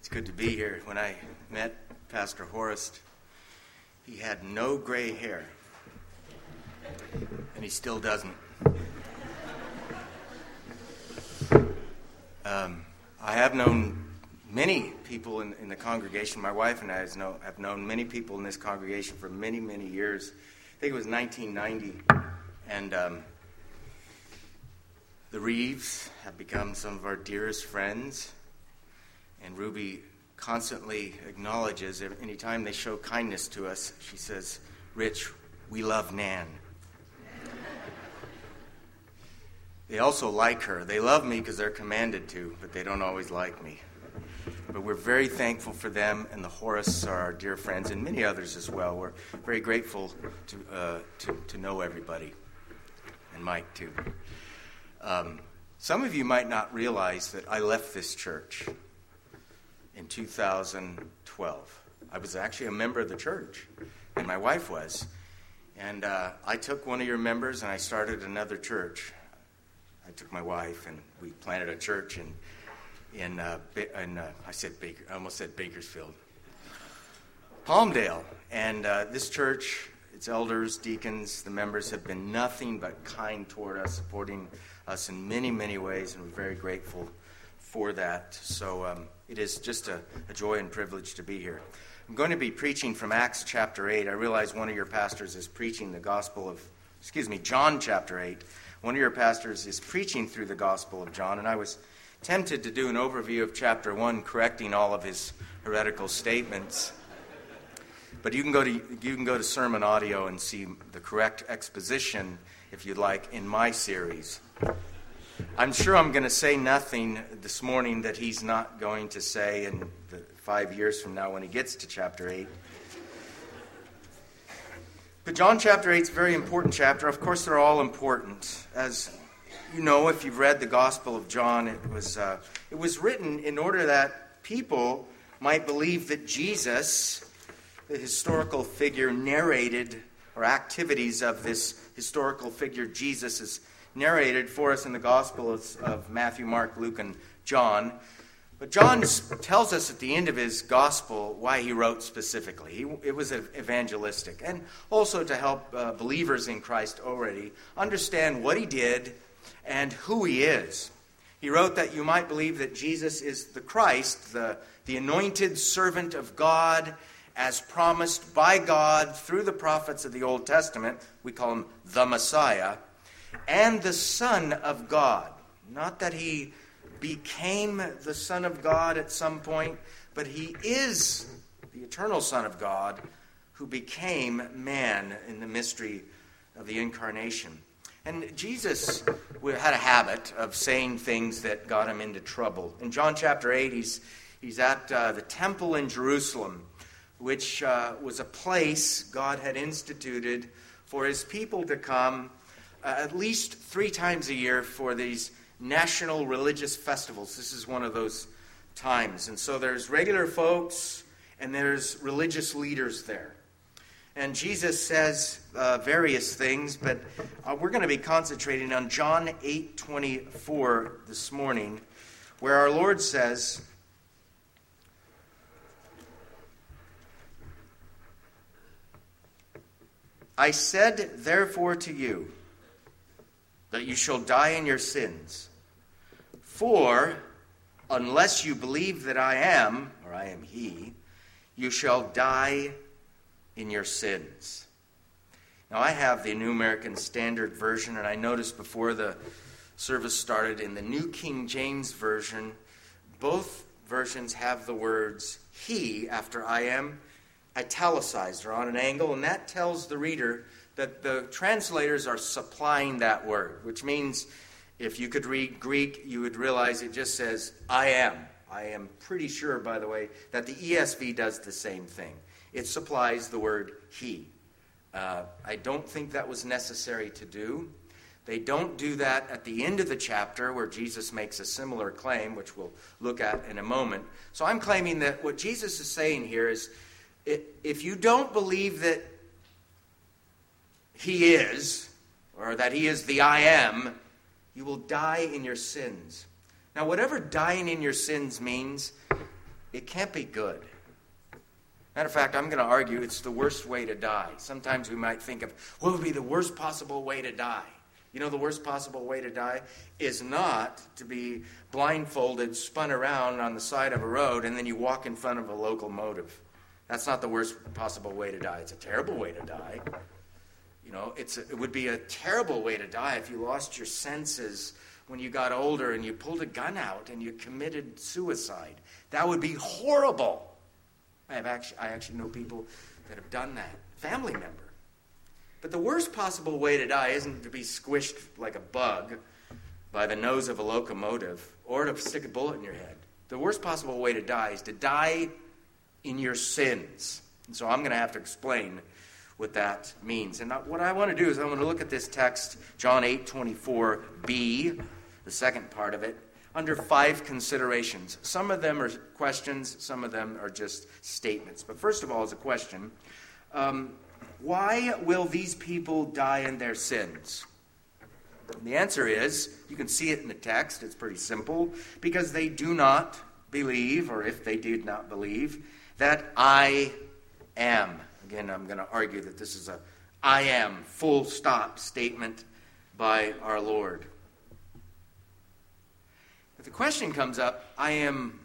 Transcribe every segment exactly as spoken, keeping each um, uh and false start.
It's good to be here. When I met Pastor Horst, he had no gray hair, and he still doesn't. Um, I have known many people in, in the congregation. My wife and I has know, have known many people in this congregation for many, many years. I think it was nineteen ninety, and um, the Reeves have become some of our dearest friends. And Ruby constantly acknowledges, anytime they show kindness to us, she says, "Rich, we love Nan." They also like her. They love me because they're commanded to, but they don't always like me. But we're very thankful for them, and the Horace are our dear friends, and many others as well. We're very grateful to uh, to, to know everybody, and Mike too. Um, some of you might not realize that I left this church in two thousand twelve. I was actually a member of the church, and my wife was. And uh, I took one of your members, and I started another church. I took my wife, and we planted a church in, in, uh, in uh, I said Baker, I almost said Bakersfield, Palmdale. And uh, this church, its elders, deacons, the members have been nothing but kind toward us, supporting us in many, many ways, and we're very grateful for that. So um, it is just a, a joy and privilege to be here. I'm going to be preaching from Acts chapter eight. I realize one of your pastors is preaching the gospel of, excuse me, John chapter eight. One of your pastors is preaching through the gospel of John, and I was tempted to do an overview of chapter one, correcting all of his heretical statements. But you can go to you can go to Sermon Audio and see the correct exposition, if you'd like, in my series. I'm sure I'm going to say nothing this morning that he's not going to say in the five years from now when he gets to chapter eight. But John chapter eight is a very important chapter. Of course, they're all important. As you know, if you've read the Gospel of John, it was uh, it was written in order that people might believe that Jesus, the historical figure, narrated, or activities of this historical figure, Jesus, is narrated for us in the Gospels of Matthew, Mark, Luke, and John. But John tells us at the end of his Gospel why he wrote specifically. He, it was evangelistic, and also to help uh, believers in Christ already understand what he did and who he is. He wrote that you might believe that Jesus is the Christ, the, the anointed servant of God, as promised by God through the prophets of the Old Testament. We call him the Messiah. And the Son of God. Not that he became the Son of God at some point, but he is the eternal Son of God who became man in the mystery of the incarnation. And Jesus had a habit of saying things that got him into trouble. In John chapter eight, he's, he's at uh, the temple in Jerusalem, which uh, was a place God had instituted for his people to come Uh, at least three times a year for these national religious festivals. This is one of those times. And so there's regular folks and there's religious leaders there. And Jesus says uh, various things, but uh, we're going to be concentrating on John eight twenty-four this morning, where our Lord says, "I said therefore to you, that you shall die in your sins. For unless you believe that I am, or I am he, you shall die in your sins." Now, I have the New American Standard Version, and I noticed before the service started in the New King James Version, both versions have the words he after I am italicized or on an angle, and that tells the reader that the translators are supplying that word, which means if you could read Greek, you would realize it just says, I am. I am pretty sure, by the way, that the E S V does the same thing. It supplies the word he. Uh, I don't think that was necessary to do. They don't do that at the end of the chapter where Jesus makes a similar claim, which we'll look at in a moment. So I'm claiming that what Jesus is saying here is, if you don't believe that he is, or that he is the I am, you will die in your sins. Now, whatever dying in your sins means, it can't be good. Matter of fact, I'm going to argue it's the worst way to die. Sometimes we might think of, what would be the worst possible way to die? You know, the worst possible way to die is not to be blindfolded, spun around on the side of a road, and then you walk in front of a locomotive. That's not the worst possible way to die. It's a terrible way to die. You know, it's a, it would be a terrible way to die if you lost your senses when you got older and you pulled a gun out and you committed suicide. That would be horrible. I have actually, I actually know people that have done that. Family member. But the worst possible way to die isn't to be squished like a bug by the nose of a locomotive or to stick a bullet in your head. The worst possible way to die is to die in your sins. And so I'm going to have to explain what that means. And what I want to do is I want to look at this text, John eight twenty-four b, the second part of it, under five considerations. Some of them are questions, some of them are just statements. But first of all, is a question. Um, why will these people die in their sins? And the answer is, you can see it in the text, it's pretty simple, because they do not believe, or if they did not believe, that I am. Again, I'm going to argue that this is a I am, full stop statement by our Lord. But the question comes up, I am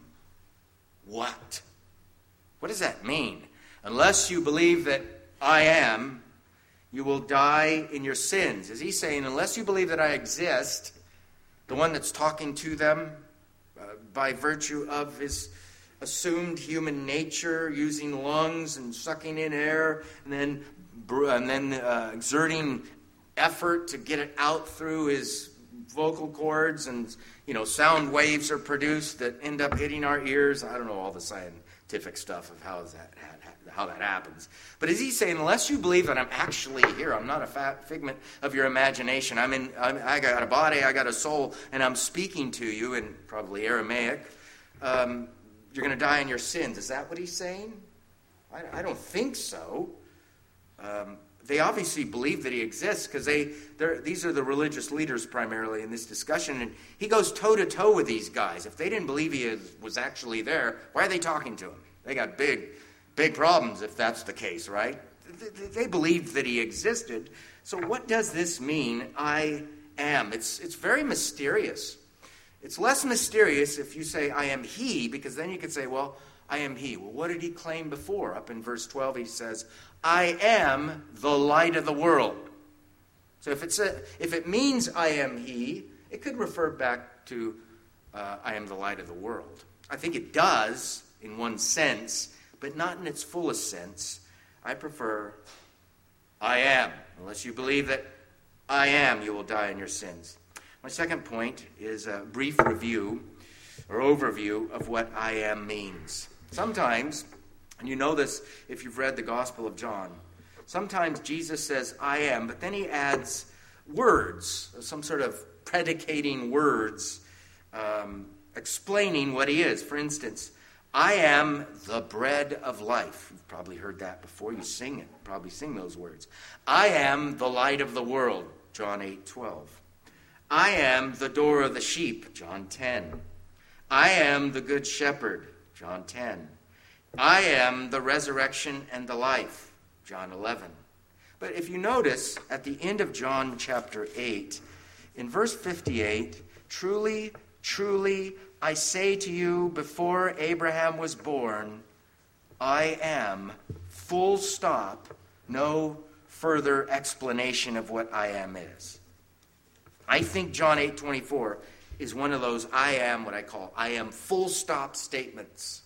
what? What does that mean? Unless you believe that I am, you will die in your sins. Is he saying, unless you believe that I exist, the one that's talking to them uh, by virtue of his assumed human nature, using lungs and sucking in air, and then and then uh, exerting effort to get it out through his vocal cords, and you know, sound waves are produced that end up hitting our ears. I don't know all the scientific stuff of how that how that happens. But is he saying, unless you believe that I'm actually here, I'm not a fat figment of your imagination. I'm in. I'm, I got a body, I got a soul, and I'm speaking to you in probably Aramaic. Um, You're going to die in your sins. Is that what he's saying? I, I don't think so. Um, they obviously believe that he exists because they these are the religious leaders primarily in this discussion. And he goes toe-to-toe with these guys. If they didn't believe he is, was actually there, why are they talking to him? They got big, big problems if that's the case, right? They, they believed that he existed. So what does this mean, I am? It's, it's very mysterious. It's less mysterious if you say, I am he, because then you could say, well, I am he. Well, what did he claim before? Up in verse twelve, he says, I am the light of the world. So if, it's a, if it means I am he, it could refer back to uh, I am the light of the world. I think it does in one sense, but not in its fullest sense. I prefer I am. Unless you believe that I am, you will die in your sins. My second point is a brief review or overview of what I am means. Sometimes, and you know this if you've read the Gospel of John, sometimes Jesus says I am, but then he adds words, some sort of predicating words, um, explaining what he is. For instance, I am the bread of life. You've probably heard that before. You sing it. Probably sing those words. I am the light of the world. John eight twelve. I am the door of the sheep, John ten. I am the good shepherd, John ten. I am the resurrection and the life, John eleven. But if you notice, at the end of John chapter eight, in verse fifty-eight, truly, truly, I say to you, before Abraham was born, I am, full stop, no further explanation of what I am is. I think John eight twenty-four is one of those I am, what I call I am full stop statements.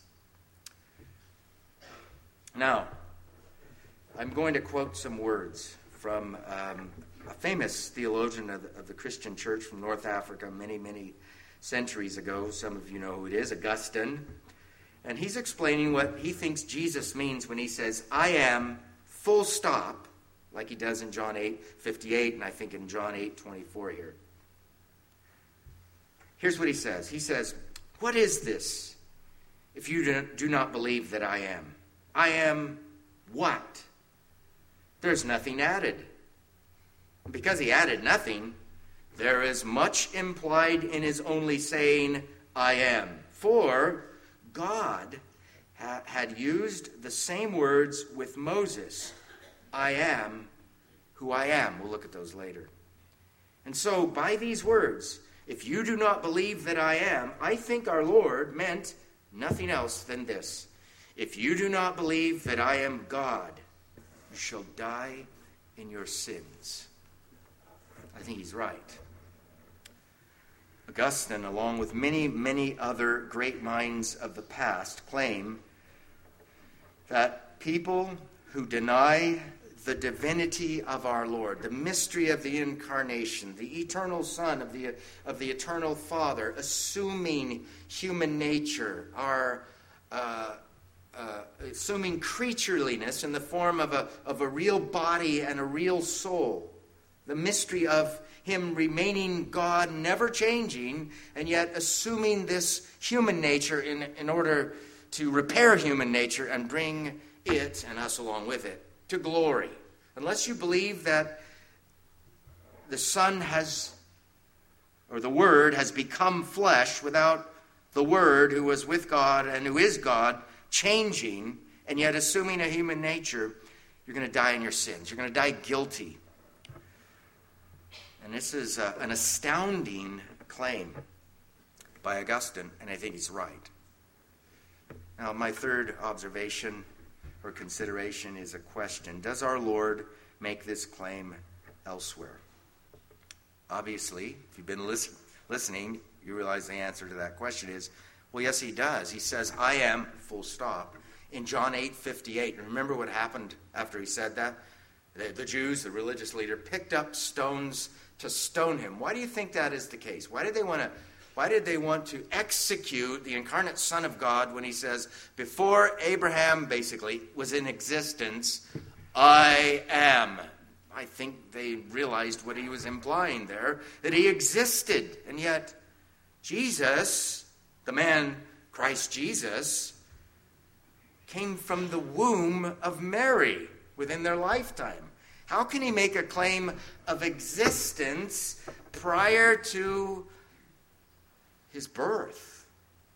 Now, I'm going to quote some words from um, a famous theologian of the, of the Christian church from North Africa many, many centuries ago. Some of you know who it is, Augustine. And he's explaining what he thinks Jesus means when he says, I am full stop, like he does in John eight fifty-eight, and I think in John eight twenty-four here. Here's what he says. He says, what is this if you do not believe that I am? I am what? There's nothing added. Because he added nothing, there is much implied in his only saying, I am. For God ha- had used the same words with Moses. I am who I am. We'll look at those later. And so, by these words, if you do not believe that I am, I think our Lord meant nothing else than this. If you do not believe that I am God, you shall die in your sins. I think he's right. Augustine, along with many, many other great minds of the past, claim that people who deny the divinity of our Lord, the mystery of the incarnation, the eternal Son of the, of the eternal Father, assuming human nature, are uh, uh, assuming creatureliness in the form of a, of a real body and a real soul, the mystery of him remaining God, never changing, and yet assuming this human nature in, in order to repair human nature and bring it, and us along with it, to glory. Unless you believe that the Son has, or the Word has become flesh without the Word who was with God and who is God, changing and yet assuming a human nature, you're going to die in your sins. You're going to die guilty. And this is a, an astounding claim by Augustine, and I think he's right. Now, my third observation or consideration is a question. Does our Lord make this claim elsewhere? Obviously, if you've been listen, listening, you realize the answer to that question is, well, yes, he does. He says, I am, full stop, in John eight fifty-eight. And remember what happened after he said that? The, the Jews, the religious leader, picked up stones to stone him. Why do you think that is the case? Why did they want to Why did they want to execute the incarnate Son of God when he says, before Abraham basically was in existence, I am? I think they realized what he was implying there, that he existed. And yet, Jesus, the man Christ Jesus, came from the womb of Mary within their lifetime. How can he make a claim of existence prior to his birth?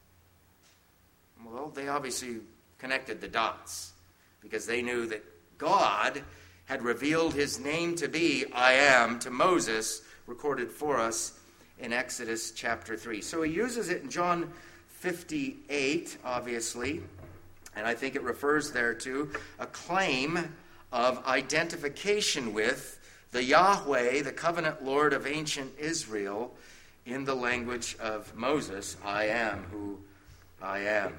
Well, they obviously connected the dots because they knew that God had revealed his name to be I am to Moses, recorded for us in Exodus chapter three. So he uses it in John fifty-eight, obviously, and I think it refers there to a claim of identification with the Yahweh, the covenant Lord of ancient Israel, in the language of Moses, I am who I am.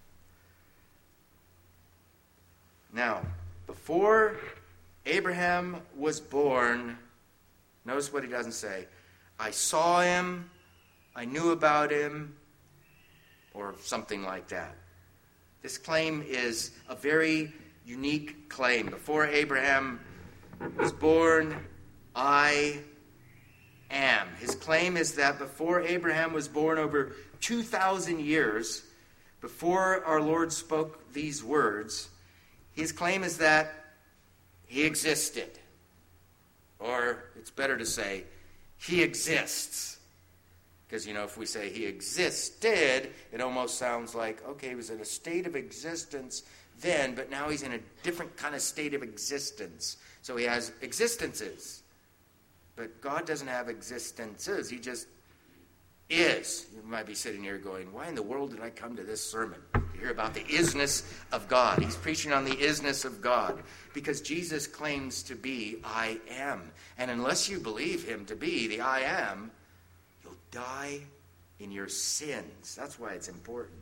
Now, before Abraham was born, notice what he doesn't say. I saw him, I knew about him, or something like that. This claim is a very unique claim. Before Abraham was born, I am. His claim is that before Abraham was born, over two thousand years before our Lord spoke these words, his claim is that he existed. Or it's better to say, he exists. Because, you know, if we say he existed, it almost sounds like, okay, he was in a state of existence then, but now he's in a different kind of state of existence. So he has existences. But God doesn't have existences. He just is. You might be sitting here going, why in the world did I come to this sermon? To hear about the isness of God. He's preaching on the isness of God. Because Jesus claims to be I am. And unless you believe him to be the I am, you'll die in your sins. That's why it's important.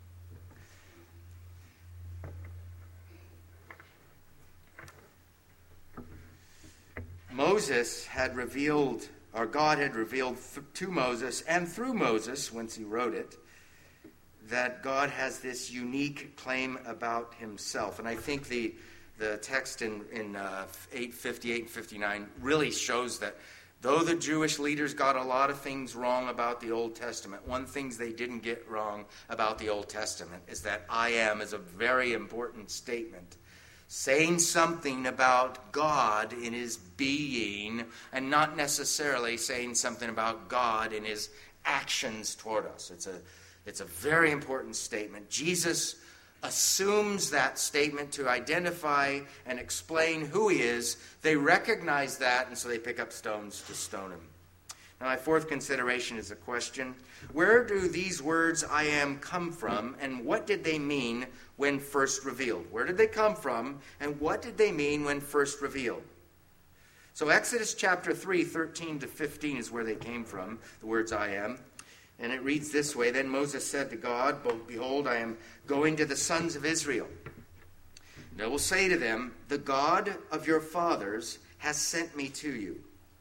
Moses had revealed, or God had revealed th- to Moses and through Moses, once he wrote it, that God has this unique claim about himself. And I think the the text in, in uh, eight fifty-eight and fifty-nine really shows that though the Jewish leaders got a lot of things wrong about the Old Testament, one thing they didn't get wrong about the Old Testament is that I am is a very important statement. Saying something about God in his being and not necessarily saying something about God in his actions toward us. It's a It's a very important statement. Jesus assumes that statement to identify and explain who he is. They recognize that, and so they pick up stones to stone him. Now, my fourth consideration is a question. Where do these words, I am, come from, and what did they mean when first revealed? Where did they come from, and what did they mean when first revealed? So Exodus chapter three, thirteen to fifteen is where they came from, the words I am. And it reads this way, Then Moses said to God, Behold, I am going to the sons of Israel. And I will say to them, The God of your fathers has sent me to you.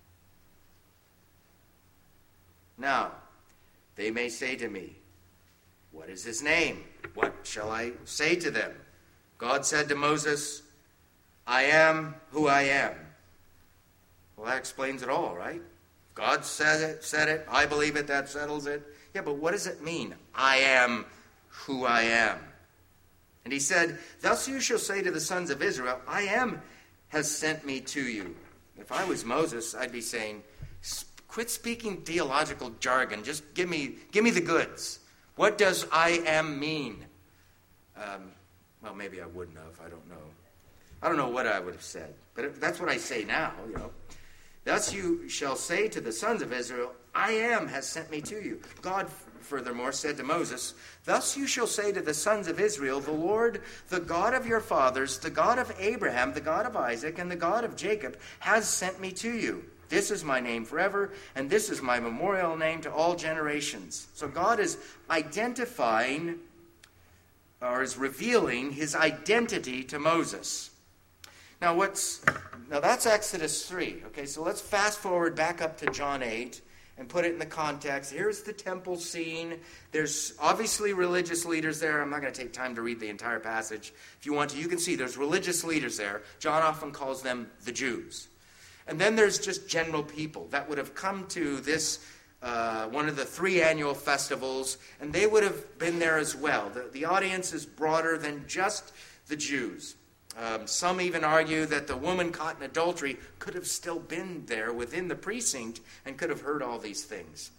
Now, they may say to me, What is his name? What shall I say to them? God said to Moses, I am who I am. Well, that explains it all, right? God said it, said it, I believe it, that settles it. Yeah, but what does it mean? I am who I am. And he said, Thus you shall say to the sons of Israel, I am has sent me to you. If I was Moses, I'd be saying, quit speaking theological jargon. Just give me, give me the goods. What does I am mean? Um, well, maybe I wouldn't have. I don't know. I don't know what I would have said. But that's what I say now, you know. Thus you shall say to the sons of Israel, I am has sent me to you. God, furthermore, said to Moses, Thus you shall say to the sons of Israel, The Lord, the God of your fathers, the God of Abraham, the God of Isaac, and the God of Jacob, has sent me to you. This is my name forever, and this is my memorial name to all generations. So God is identifying, or is revealing his identity to Moses. Now, what's now that's Exodus three. Okay, so let's fast forward back up to John eight and put it in the context. Here's the temple scene. There's obviously religious leaders there. I'm not going to take time to read the entire passage. If you want to, you can see there's religious leaders there. John often calls them the Jews. And then there's just general people that would have come to this, uh, one of the three annual festivals, and they would have been there as well. The, the audience is broader than just the Jews. Um, some even argue that the woman caught in adultery could have still been there within the precinct and could have heard all these things.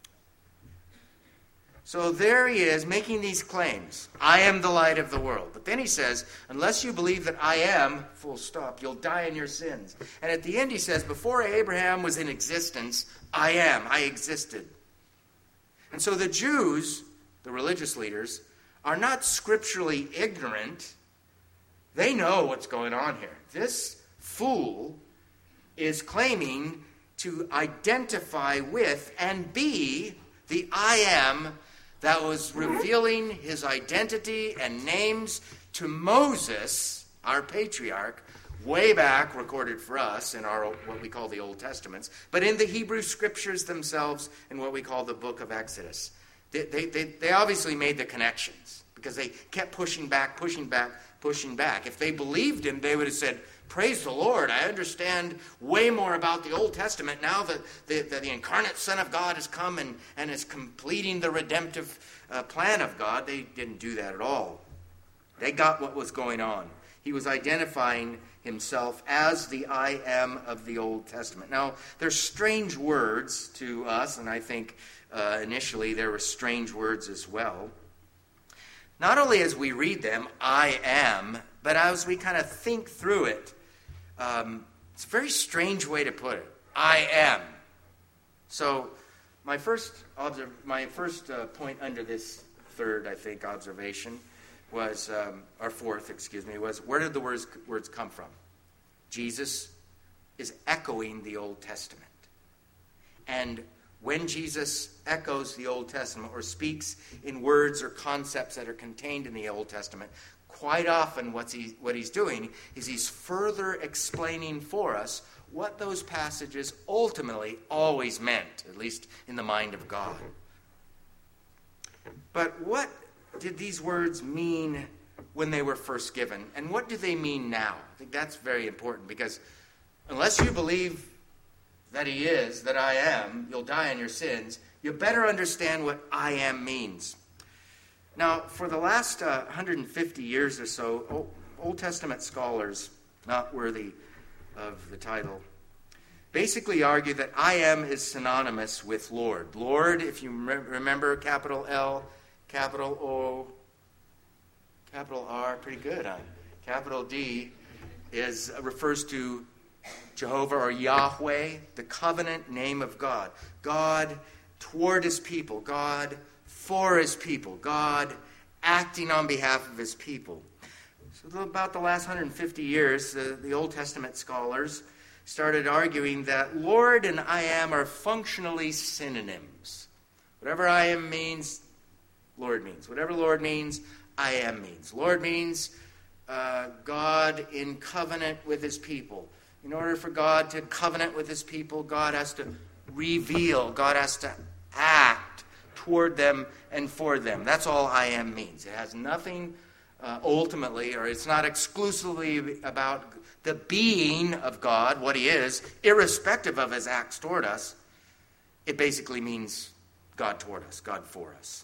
So there he is making these claims. I am the light of the world. But then he says, unless you believe that I am, full stop, you'll die in your sins. And at the end he says, before Abraham was in existence, I am, I existed. And so the Jews, the religious leaders, are not scripturally ignorant. They know what's going on here. This fool is claiming to identify with and be the I am that was revealing his identity and names to Moses, our patriarch, way back, recorded for us in our what we call the Old Testaments, but in the Hebrew Scriptures themselves in what we call the book of Exodus. They, they, they, they obviously made the connections because they kept pushing back, pushing back, pushing back. If they believed him, they would have said, praise the Lord, I understand way more about the Old Testament now that the, that the incarnate Son of God has come and, and is completing the redemptive uh, plan of God. They didn't do that at all. They got what was going on. He was identifying himself as the I am of the Old Testament. Now, there's strange words to us, and I think uh, initially there were strange words as well. Not only as we read them, I am, but as we kind of think through it, um, it's a very strange way to put it. I am. So my first observ- my first uh, point under this third, I think, observation was, um, or fourth, excuse me, was where did the words, words come from? Jesus is echoing the Old Testament. And when Jesus echoes the Old Testament or speaks in words or concepts that are contained in the Old Testament, quite often what's he, what he's doing is he's further explaining for us what those passages ultimately always meant, at least in the mind of God. But what did these words mean when they were first given? And what do they mean now? I think that's very important because unless you believe that he is, that I am, you'll die in your sins, you better understand what I am means. Now, for the last uh, one hundred fifty years or so, Old Testament scholars, not worthy of the title, basically argue that I am is synonymous with Lord. Lord, if you remember, capital L, capital O, capital R, pretty good, huh? Capital D is uh, refers to Jehovah or Yahweh, the covenant name of God. God toward his people, God for his people, God acting on behalf of his people. So about the last one hundred fifty years, uh, the Old Testament scholars started arguing that Lord and I am are functionally synonyms. Whatever I am means, Lord means. Whatever Lord means, I am means. Lord means uh, God in covenant with his people. In order for God to covenant with his people, God has to reveal, God has to act toward them and for them. That's all I am means. It has nothing uh, ultimately, or it's not exclusively about the being of God, what he is, irrespective of his acts toward us. It basically means God toward us, God for us.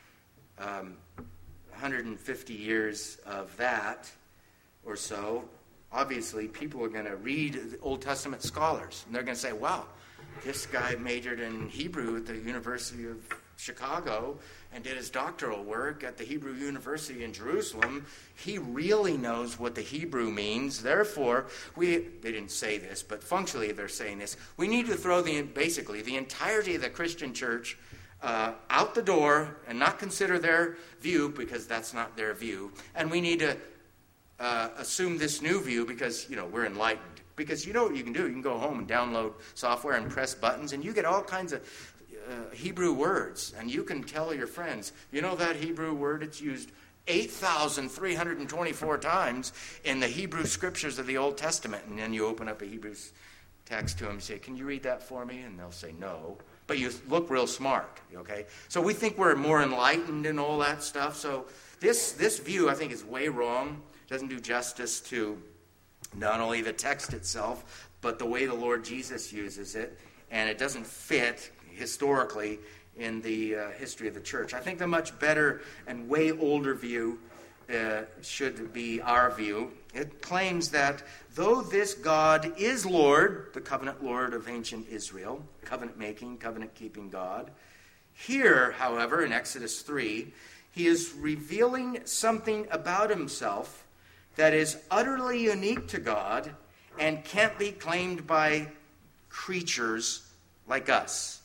Um, one hundred fifty years of that or so, obviously people are going to read Old Testament scholars, and they're going to say, wow, this guy majored in Hebrew at the University of Chicago and did his doctoral work at the Hebrew University in Jerusalem. He really knows what the Hebrew means. Therefore, we, they didn't say this, but functionally they're saying this, we need to throw the basically the entirety of the Christian church uh, out the door and not consider their view, because that's not their view. And we need to uh, assume this new view because, you know, we're enlightened. Because you know what you can do. You can go home and download software and press buttons, and you get all kinds of uh, Hebrew words. And you can tell your friends, you know that Hebrew word? It's used eight thousand three hundred twenty-four times in the Hebrew scriptures of the Old Testament. And then you open up a Hebrew text to them and say, can you read that for me? And they'll say no. But you look real smart, okay? So we think we're more enlightened and all that stuff. So this, this view, I think, is way wrong. Doesn't do justice to not only the text itself, but the way the Lord Jesus uses it. And it doesn't fit historically in the uh, history of the church. I think the much better and way older view uh, should be our view. It claims that though this God is Lord, the covenant Lord of ancient Israel, covenant-making, covenant-keeping God, here, however, in Exodus three, he is revealing something about himself that is utterly unique to God and can't be claimed by creatures like us.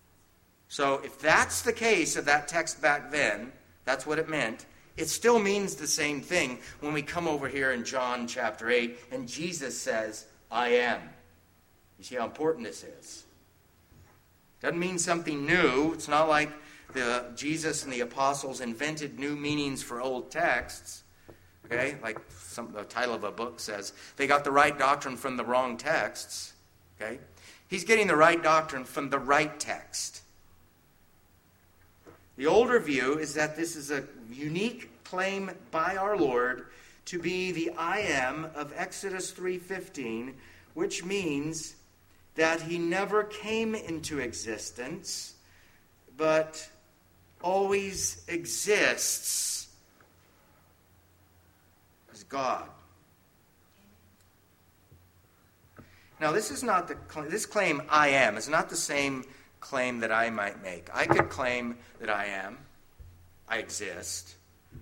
So if that's the case of that text back then, that's what it meant, it still means the same thing when we come over here in John chapter eight and Jesus says, I am. You see how important this is. Doesn't mean something new. It's not like the Jesus and the apostles invented new meanings for old texts. Okay, like some, the title of a book says, they got the right doctrine from the wrong texts. Okay, he's getting the right doctrine from the right text. The older view is that this is a unique claim by our Lord to be the I am of Exodus three fifteen, which means that he never came into existence, but always exists as God. Now, this is not the this claim I am is not the same claim that I might make. I could claim that I am, I exist.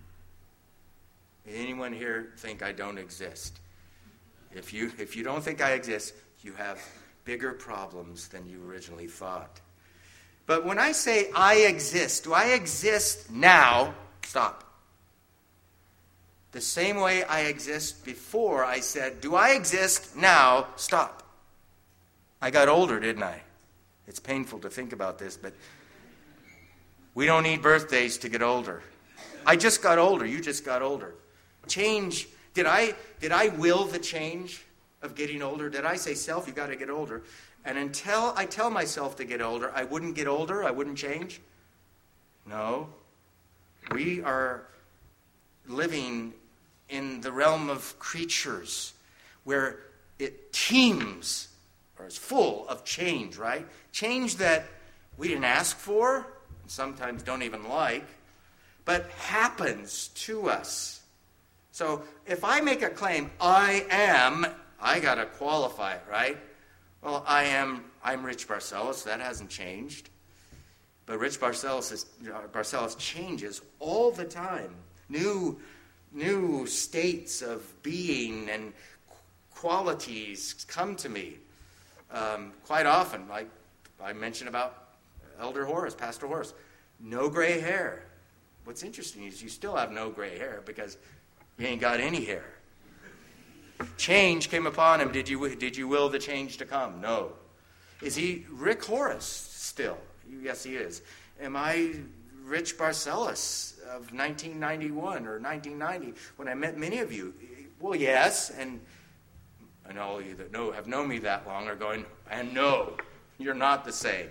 Anyone here think I don't exist? If you if you don't think I exist, you have bigger problems than you originally thought. But when I say I exist, do I exist now? Stop. The same way I exist before I said, do I exist now? Stop. I got older, didn't I? It's painful to think about this, but we don't need birthdays to get older. I just got older. You just got older. Change. Did I did I will the change of getting older? Did I say, self, you got to get older? And until I tell myself to get older, I wouldn't get older? I wouldn't change? No. We are living in the realm of creatures where it teems or is full of change, right? Change that we didn't ask for, and sometimes don't even like, but happens to us. So if I make a claim, I am, I got to qualify it, right? Well, I am, I'm Rich Barcellus. That hasn't changed. But Rich Barcellos, is, Barcellos changes all the time. New, new states of being and qualities come to me um, quite often. Like I mentioned about Elder Horace, Pastor Horace. No gray hair. What's interesting is you still have no gray hair because you ain't got any hair. Change came upon him. Did you, did you will the change to come? No. Is he Rick Horace still? Yes, he is. Am I Rich Barcellos of nineteen ninety-one or nineteen ninety when I met many of you? Well, yes, and, and all of you that know have known me that long are going, and no, you're not the same.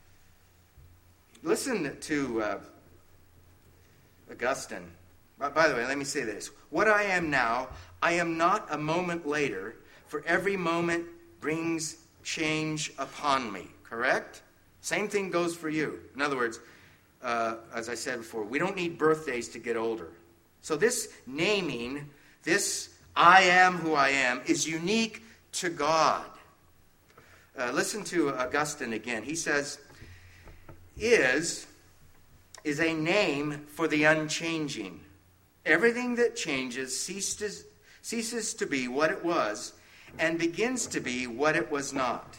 Listen to uh, Augustine. By the way, let me say this. What I am now, I am not a moment later, for every moment brings change upon me. Correct? Same thing goes for you. In other words, uh, as I said before, we don't need birthdays to get older. So this naming, this I am who I am, is unique to God. Uh, listen to Augustine again. He says, is is a name for the unchanging. Everything that changes ceases, ceases to be what it was and begins to be what it was not.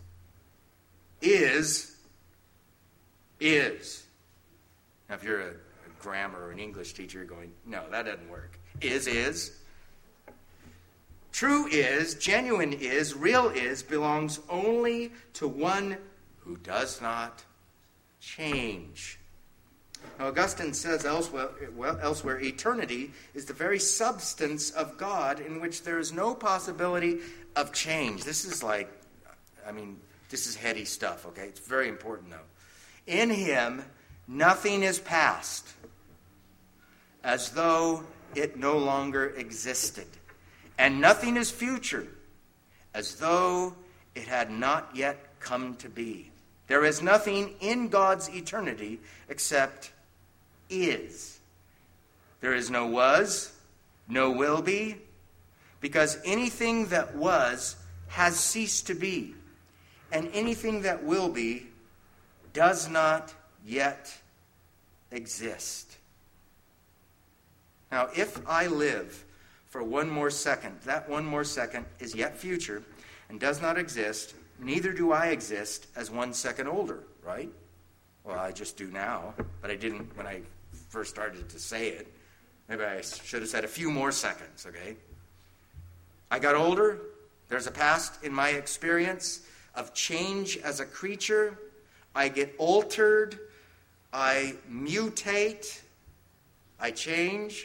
Is, is. Now, if you're a, a grammar or an English teacher, you're going, no, that doesn't work. Is, is. True is, genuine is, real is, belongs only to one who does not change. Now, Augustine says elsewhere, well, elsewhere, eternity is the very substance of God in which there is no possibility of change. This is like, I mean, this is heady stuff, okay? It's very important, though. In him, nothing is past, as though it no longer existed. And nothing is future, as though it had not yet come to be. There is nothing in God's eternity except is. There is no was, no will be, because anything that was has ceased to be, and anything that will be does not yet exist. Now, if I live for one more second, that one more second is yet future and does not exist, neither do I exist as one second older, right? Well, I just do now, but I didn't when I first started to say it. Maybe I should have said a few more seconds, okay? I got older. There's a past in my experience of change as a creature. I get altered. I mutate. I change.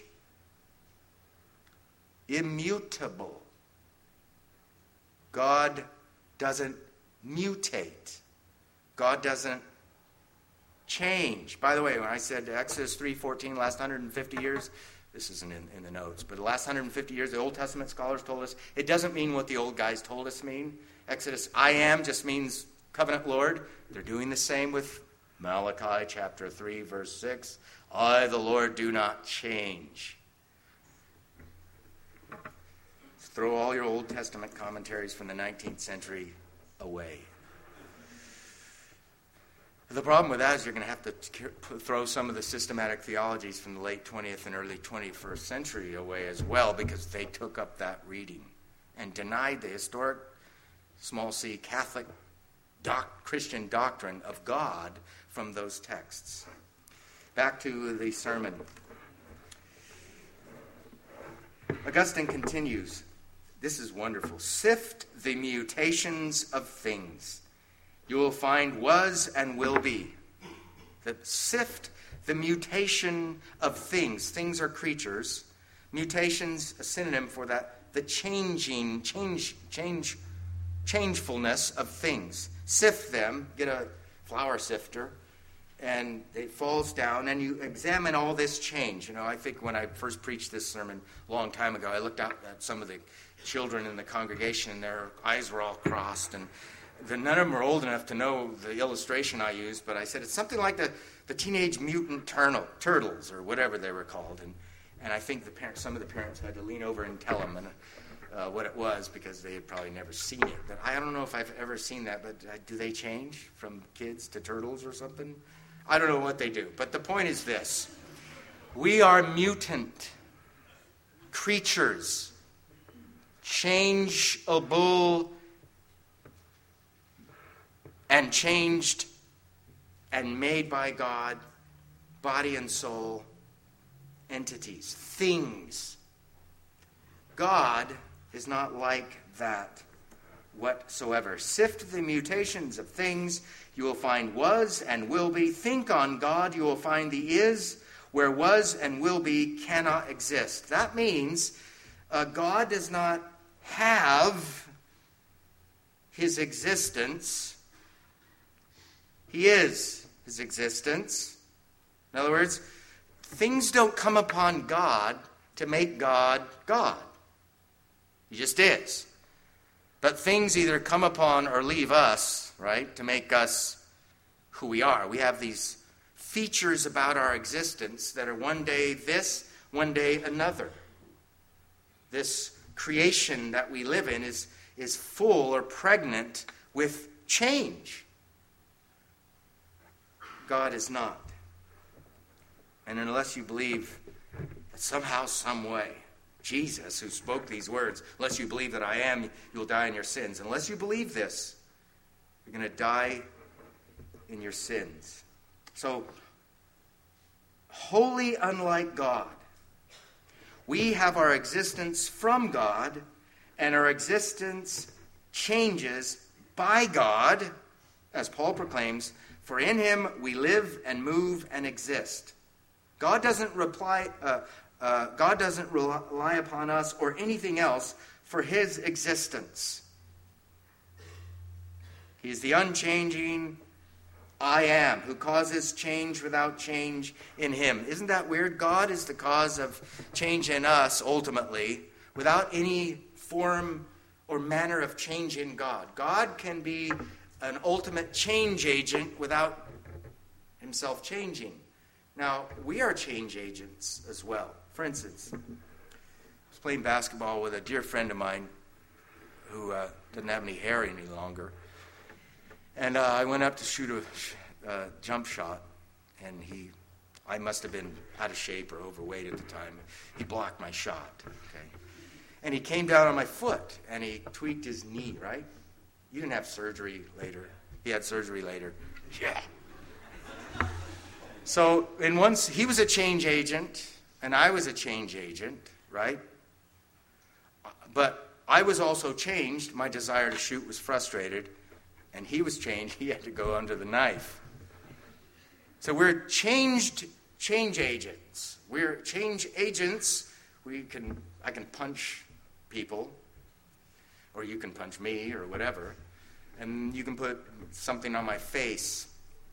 Immutable. God doesn't mutate. God doesn't change. By the way, when I said Exodus three fourteen, last one hundred fifty years, this isn't in, in the notes, but the last one hundred fifty years, the Old Testament scholars told us, it doesn't mean what the old guys told us mean. Exodus, I am, just means covenant Lord. They're doing the same with Malachi chapter three, verse six. I, the Lord, do not change. Throw all your Old Testament commentaries from the nineteenth century away. The problem with that is you're going to have to throw some of the systematic theologies from the late twentieth and early twenty-first century away as well, because they took up that reading and denied the historic, small c, Catholic doc, Christian doctrine of God from those texts. Back to the sermon. Augustine continues. This is wonderful. Sift the mutations of things. You will find was and will be. The sift the mutation of things. Things are creatures. Mutations, a synonym for that, the changing, change, change, changefulness of things. Sift them, get a flour sifter, and it falls down, and you examine all this change. You know, I think when I first preached this sermon a long time ago, I looked out at some of the children in the congregation, and their eyes were all crossed, and the, none of them were old enough to know the illustration I used, but I said it's something like the, the Teenage Mutant Turtle, Turtles, or whatever they were called, and and I think the parents, some of the parents had to lean over and tell them and, uh, what it was, because they had probably never seen it. But I don't know if I've ever seen that, but uh, do they change from kids to turtles or something? I don't know what they do. But the point is this. We are mutant creatures, changeable and changed and made by God, body and soul, entities, things. God is not like that whatsoever. Sift the mutations of things, you will find was and will be. Think on God, you will find the is, where was and will be cannot exist. That means uh, God does not have his existence. He is his existence. In other words, things don't come upon God to make God God. He just is. But things either come upon or leave us, right, to make us who we are. We have these features about our existence that are one day this, one day another. This creation that we live in is, is full or pregnant with change. God is not. And unless you believe that somehow, some way, Jesus, who spoke these words, unless you believe that I am, you'll die in your sins. Unless you believe this, you're going to die in your sins. So, wholly unlike God, we have our existence from God, and our existence changes by God, as Paul proclaims, for in him we live and move and exist. God doesn't reply, uh, uh, God doesn't rely upon us or anything else for his existence. He is the unchanging I am, who causes change without change in him. Isn't that weird? God is the cause of change in us, ultimately, without any form or manner of change in God. God can be an ultimate change agent without himself changing. Now, we are change agents as well. For instance, I was playing basketball with a dear friend of mine who uh, doesn't have any hair any longer. And uh, I went up to shoot a uh, jump shot, and he, I must have been out of shape or overweight at the time. He blocked my shot, okay? And he came down on my foot, and he tweaked his knee, right? You didn't have surgery later. He had surgery later. Yeah. So, in one, he was a change agent, and I was a change agent, right? But I was also changed. My desire to shoot was frustrated. And he was changed. He had to go under the knife. So we're changed change agents. We're change agents. We can, I can punch people, or you can punch me, or whatever, and you can put something on my face.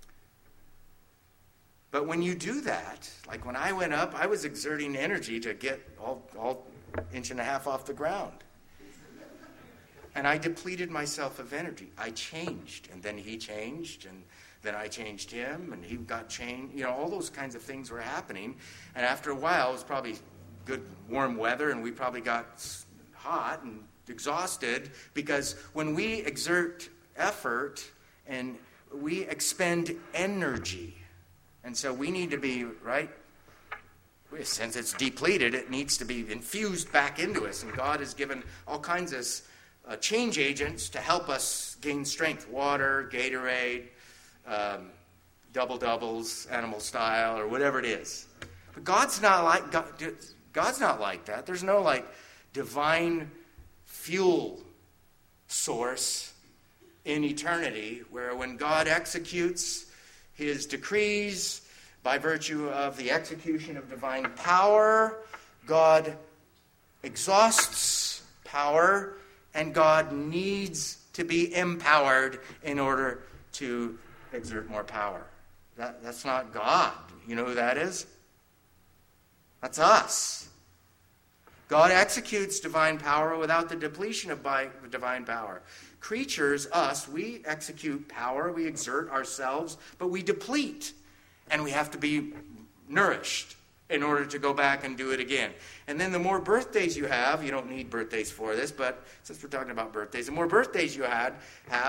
But when you do that, like when I went up, I was exerting energy to get all, all inch and a half off the ground. And I depleted myself of energy. I changed, and then he changed, and then I changed him, and he got changed. You know, all those kinds of things were happening. And after a while, it was probably good warm weather, and we probably got hot and exhausted, because when we exert effort and we expend energy, and so we need to be, right, since it's depleted, it needs to be infused back into us. And God has given all kinds of Uh, change agents to help us gain strength. Water, Gatorade, um, double doubles, animal style, or whatever it is. But God's not like God, God's not like that. There's no like divine fuel source in eternity where when God executes his decrees by virtue of the execution of divine power, God exhausts power. And God needs to be empowered in order to exert more power. That, that's not God. You know who that is? That's us. God executes divine power without the depletion of by, divine power. Creatures, us, we execute power, we exert ourselves, but we deplete. And we have to be nourished in order to go back and do it again. And then the more birthdays you have, you don't need birthdays for this, but since we're talking about birthdays, the more birthdays you had have,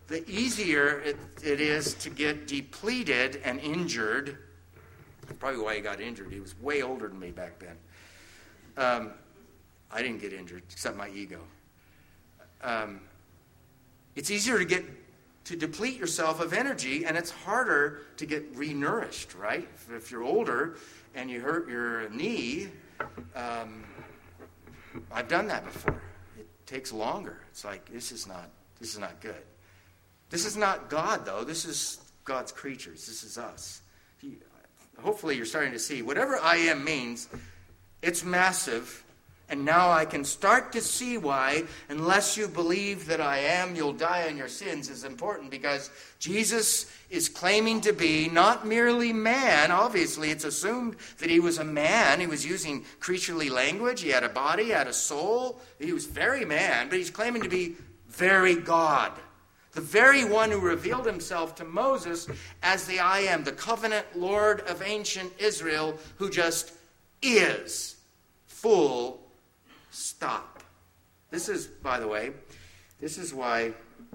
the easier it, it is to get depleted and injured. That's probably why he got injured. He was way older than me back then. Um, I didn't get injured, except my ego. Um, it's easier to get to deplete yourself of energy, and it's harder to get re-nourished, right? If, if you're older and you hurt your knee, um, I've done that before. It takes longer. It's like, this is not, this is not good. This is not God, though. This is God's creatures. This is us. He, hopefully you're starting to see, whatever I am means, it's massive. And now I can start to see why, unless you believe that I am, you'll die in your sins, is important, because Jesus is claiming to be not merely man. Obviously, it's assumed that he was a man. He was using creaturely language. He had a body, he had a soul. He was very man, but he's claiming to be very God. The very one who revealed himself to Moses as the I am, the covenant Lord of ancient Israel, who just is. Full stop. This is, by the way, this is why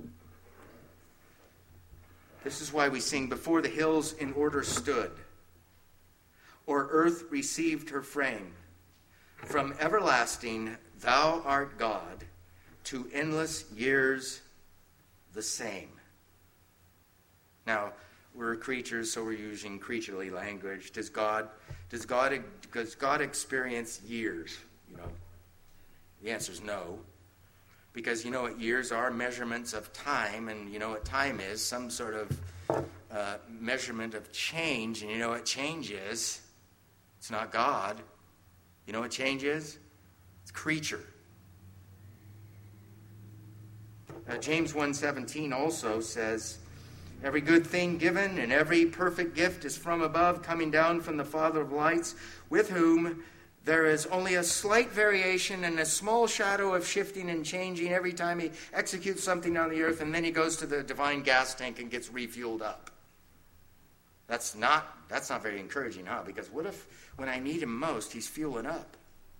this is why we sing, before the hills in order stood, or earth received her frame. From everlasting thou art God, to endless years the same. Now, we're creatures, so we're using creaturely language. Does God does God does God experience years? You know, the answer is no. Because you know what years are? Measurements of time. And you know what time is? Some sort of uh, measurement of change. And you know what change is? It's not God. You know what change is? It's creature. Uh, James one seventeen also says, every good thing given and every perfect gift is from above, coming down from the Father of lights, with whom there is only a slight variation and a small shadow of shifting and changing every time he executes something on the earth, and then he goes to the divine gas tank and gets refueled up. That's not, that's not very encouraging, huh? Because what if when I need him most, he's fueling up?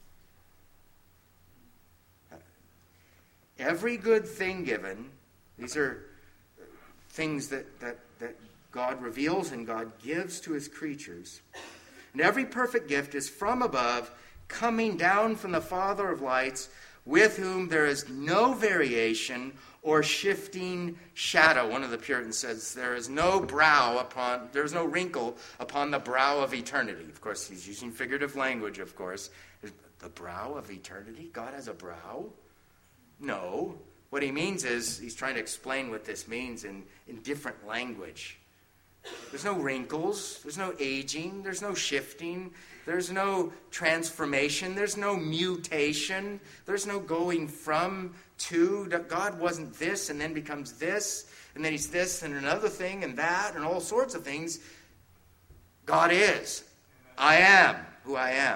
Every good thing given, these are things that, that, that God reveals and God gives to his creatures. And every perfect gift is from above, coming down from the Father of lights, with whom there is no variation or shifting shadow. One of the Puritans says, there is no brow upon, there is no wrinkle upon the brow of eternity. Of course, he's using figurative language, of course. The brow of eternity? God has a brow? No. What he means is, he's trying to explain what this means in, in different language. There's no wrinkles. There's no aging. There's no shifting. There's no transformation. There's no mutation. There's no going from to. God wasn't this and then becomes this, and then he's this and another thing and that and all sorts of things. God is. I am who I am.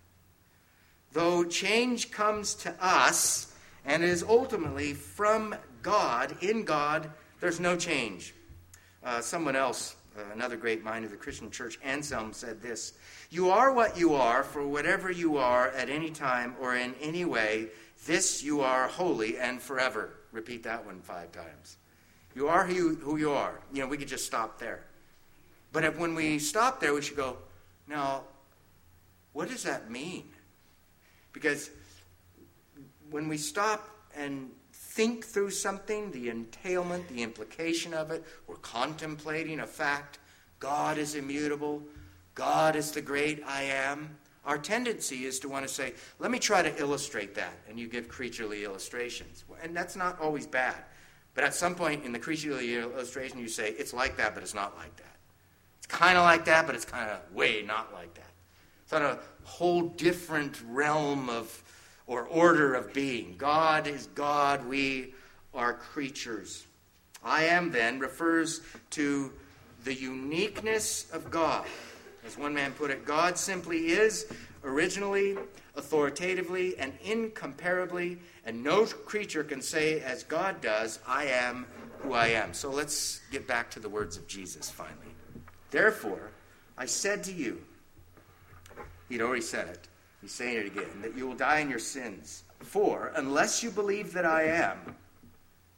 Though change comes to us and is ultimately from God, in God, there's no change. Uh, someone else, uh, another great mind of the Christian church, Anselm, said this: you are what you are, for whatever you are at any time or in any way, this you are wholly and forever. Repeat that one five times. You are who you, who you are. You know, we could just stop there. But if, when we stop there, we should go, now, what does that mean? Because when we stop and think through something, the entailment, the implication of it, we're contemplating a fact. God is immutable. God is the great I am. Our tendency is to want to say, let me try to illustrate that. And you give creaturely illustrations. And that's not always bad. But at some point in the creaturely illustration, you say, it's like that, but it's not like that. It's kind of like that, but it's kind of way not like that. It's on a whole different realm of or order of being. God is God, we are creatures. I am, then, refers to the uniqueness of God. As one man put it, God simply is, originally, authoritatively, and incomparably, and no creature can say as God does, I am who I am. So let's get back to the words of Jesus, finally. Therefore, I said to you, he'd already said it, he's saying it again, that you will die in your sins. For, unless you believe that I am,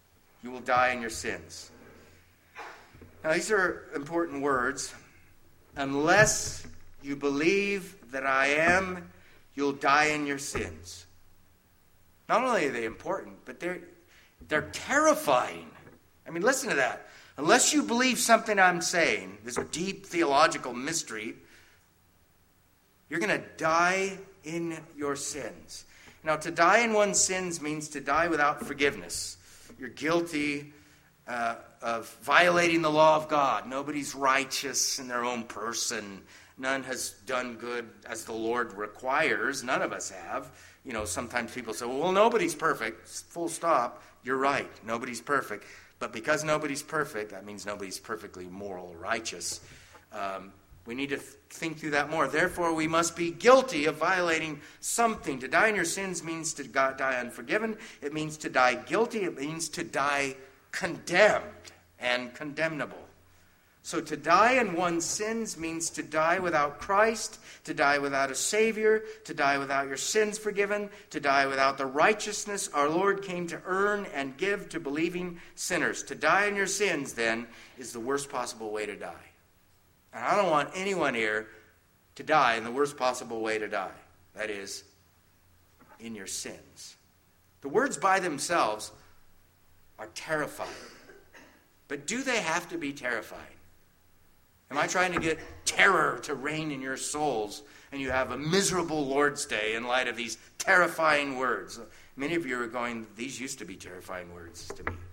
You will die in your sins. Now, these are important words. Unless you believe that I am, you'll die in your sins. Not only are they important, but they're, they're terrifying. I mean, listen to that. Unless you believe something I'm saying, this deep theological mystery, you're going to die in your sins. Now, to die in one's sins means to die without forgiveness. You're guilty uh, of violating the law of God. Nobody's righteous in their own person. None has done good as the Lord requires. None of us have. You know, sometimes people say, well, nobody's perfect. Full stop. You're right. Nobody's perfect. But because nobody's perfect, that means nobody's perfectly moral or righteous. Um, we need to th- think through that more. Therefore, we must be guilty of violating something. To die in your sins means to die unforgiven. It means to die guilty. It means to die condemned and condemnable. So to die in one's sins means to die without Christ, to die without a Savior, to die without your sins forgiven, to die without the righteousness our Lord came to earn and give to believing sinners. To die in your sins, then, is the worst possible way to die. And I don't want anyone here to die in the worst possible way to die. That is, in your sins. The words by themselves are terrifying. But do they have to be terrifying? Am I trying to get terror to reign in your souls and you have a miserable Lord's Day in light of these terrifying words? Many of you are going, these used to be terrifying words to me.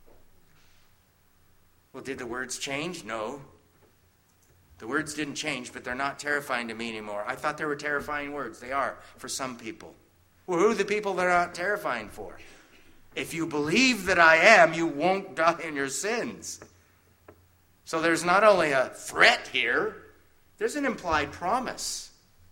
Well, did the words change? No. The words didn't change, but they're not terrifying to me anymore. I thought they were terrifying words. They are for some people. Well, who are the people that are not terrifying for? If you believe that I am, you won't die in your sins. So there's not only a threat here, there's an implied promise.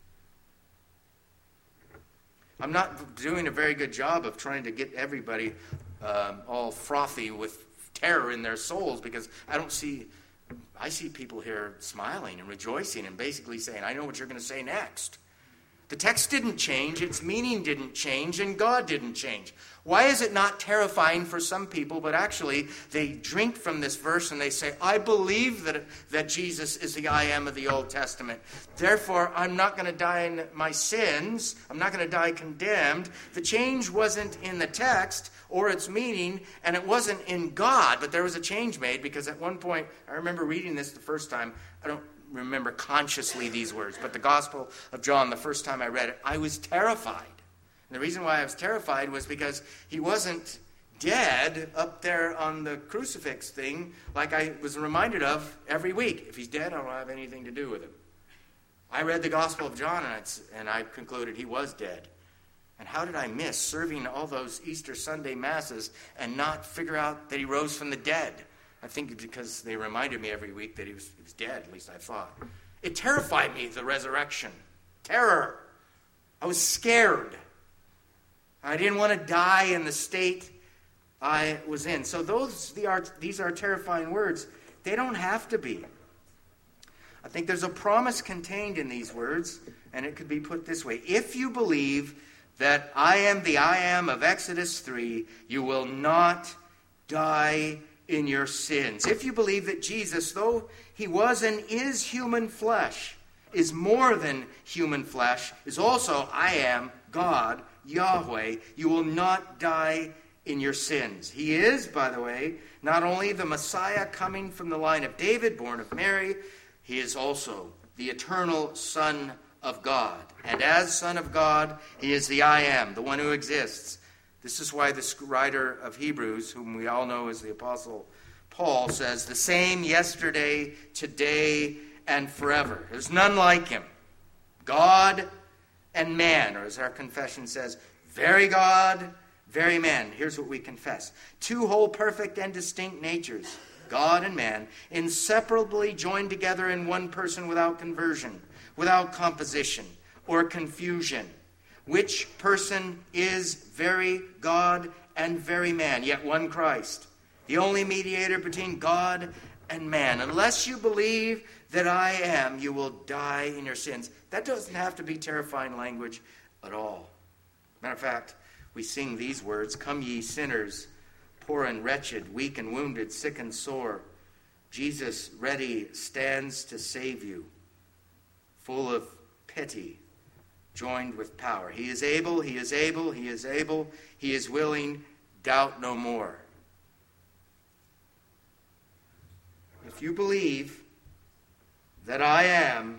I'm not doing a very good job of trying to get everybody um, all frothy with terror in their souls, because I don't see, I see people here smiling and rejoicing and basically saying, I know what you're going to say next. The text didn't change, its meaning didn't change, and God didn't change. Why is it not terrifying for some people, but actually they drink from this verse and they say, I believe that, that Jesus is the I am of the Old Testament. Therefore, I'm not going to die in my sins. I'm not going to die condemned. The change wasn't in the text or its meaning, and it wasn't in God, but there was a change made, because at one point, I remember reading this the first time. I don't remember consciously these words, but the Gospel of John, the first time I read it, I was terrified. And the reason why I was terrified was because he wasn't dead up there on the crucifix thing like I was reminded of every week. If he's dead, I don't have anything to do with him. I read the Gospel of John, and, it's, and I concluded he was dead. And how did I miss serving all those Easter Sunday Masses and not figure out that he rose from the dead? I think because they reminded me every week that he was, he was dead, at least I thought. It terrified me, the resurrection. Terror. I was scared. I didn't want to die in the state I was in. So those the are, these are terrifying words. They don't have to be. I think there's a promise contained in these words, and it could be put this way. If you believe that I am the I am of Exodus three, you will not die in your sins. If you believe that Jesus, though he was and is human flesh, is more than human flesh, is also I am God, Yahweh, you will not die in your sins. He is, by the way, not only the Messiah coming from the line of David, born of Mary, he is also the eternal Son of God. And as Son of God, he is the I am, the one who exists. This is why the writer of Hebrews, whom we all know as the Apostle Paul, says, the same yesterday, today, and forever. There's none like him. God and man, or as our confession says, very God, very man. Here's what we confess. Two whole, perfect, and distinct natures, God and man, inseparably joined together in one person without conversion, without composition or confusion. Which person is very God and very man, yet one Christ, the only mediator between God and man. Unless you believe that I am, you will die in your sins. That doesn't have to be terrifying language at all. Matter of fact, we sing these words, come ye sinners, poor and wretched, weak and wounded, sick and sore, Jesus ready stands to save you, full of pity, joined with power. He is able, he is able, he is able, he is willing, doubt no more. If you believe that I am,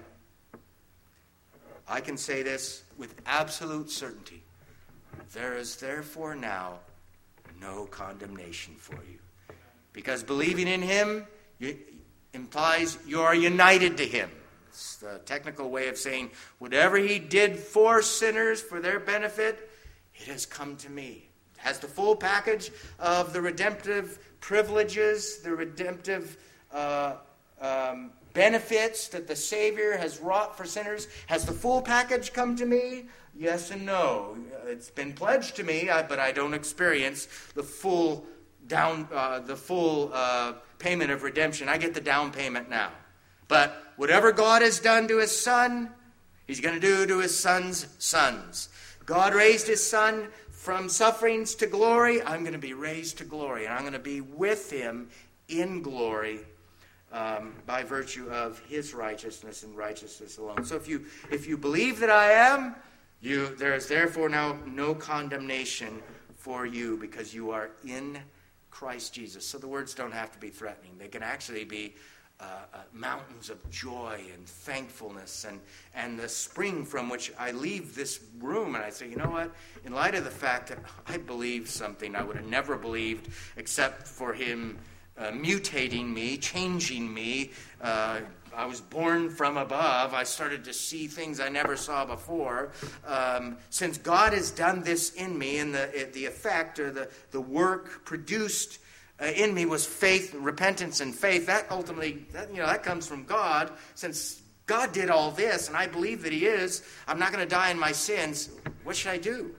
I can say this with absolute certainty. There is therefore now no condemnation for you. Because believing in him you, implies you are united to him. It's the technical way of saying whatever he did for sinners, for their benefit, it has come to me. It has the full package of the redemptive privileges, the redemptive uh, um, benefits that the Savior has wrought for sinners. Has the full package come to me? Yes and no. It's been pledged to me, but I don't experience the full down, uh, the full uh, payment of redemption. I get the down payment now. But whatever God has done to his Son, he's going to do to his Son's sons. God raised his Son from sufferings to glory. I'm going to be raised to glory, and I'm going to be with him in glory um, by virtue of his righteousness and righteousness alone. So if you if you believe that I am, you there is therefore now no condemnation for you, because you are in Christ Jesus. So the words don't have to be threatening. They can actually be Uh, uh, mountains of joy and thankfulness, and, and the spring from which I leave this room and I say, you know what, in light of the fact that I believed something I would have never believed except for him uh, mutating me, changing me. Uh, I was born from above. I started to see things I never saw before. Um, since God has done this in me, and the, the effect or the, the work produced Uh, in me was faith, repentance, and faith. That ultimately, that, you know, that comes from God. Since God did all this, and I believe that he is, I'm not going to die in my sins. What should I do?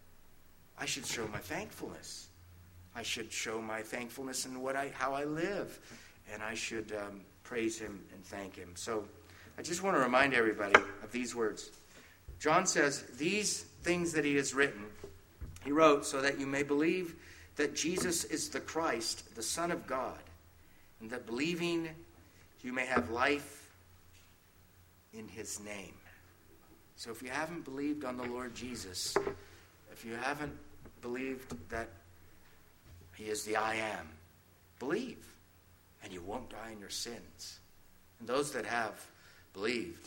I should show my thankfulness. I should show my thankfulness in what I, how I live, and I should um, praise him and thank him. So, I just want to remind everybody of these words. John says, "These things that he has written, he wrote so that you may believe that Jesus is the Christ, the Son of God, and that believing you may have life in his name." So if you haven't believed on the Lord Jesus, if you haven't believed that he is the I am, believe, and you won't die in your sins. And those that have believed,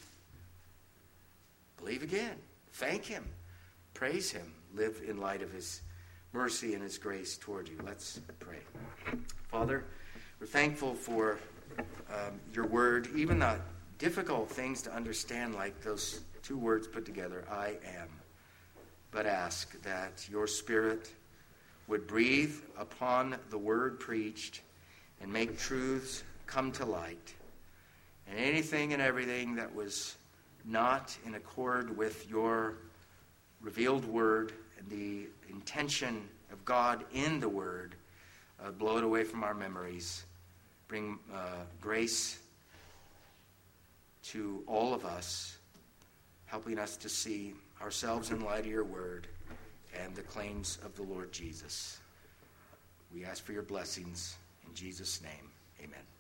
believe again. Thank him. Praise him. Live in light of his mercy and his grace toward you. Let's pray. Father, we're thankful for um, your word, even the difficult things to understand, like those two words put together, I am. But ask that your Spirit would breathe upon the word preached and make truths come to light. And anything and everything that was not in accord with your revealed word and the intention of God in the word, uh, blow it away from our memories. Bring uh, grace to all of us, helping us to see ourselves in light of your word and the claims of the Lord Jesus. We ask for your blessings in Jesus' name. Amen.